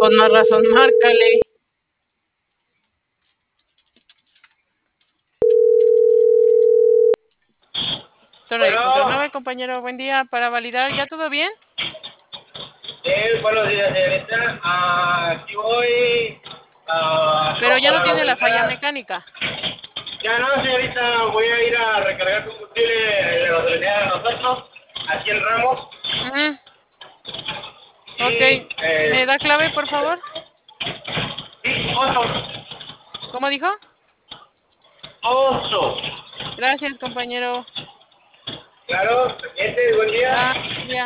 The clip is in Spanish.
con más razón, márcale. Torre de control Bueno, 9, compañero, buen día. Para validar, ¿ya todo bien? buenos días, señorita. Aquí voy Pero ya no para la tiene la falla gasolinera. mecánica. Ya no, señorita, voy a ir a recargar combustible de la gasolinera de nosotros, aquí en Ramos. Ujú. Ok, Y, ¿me da clave, por favor? sí, oso, ¿Cómo dijo? oso. Gracias, compañero. Claro, buen día. Bye.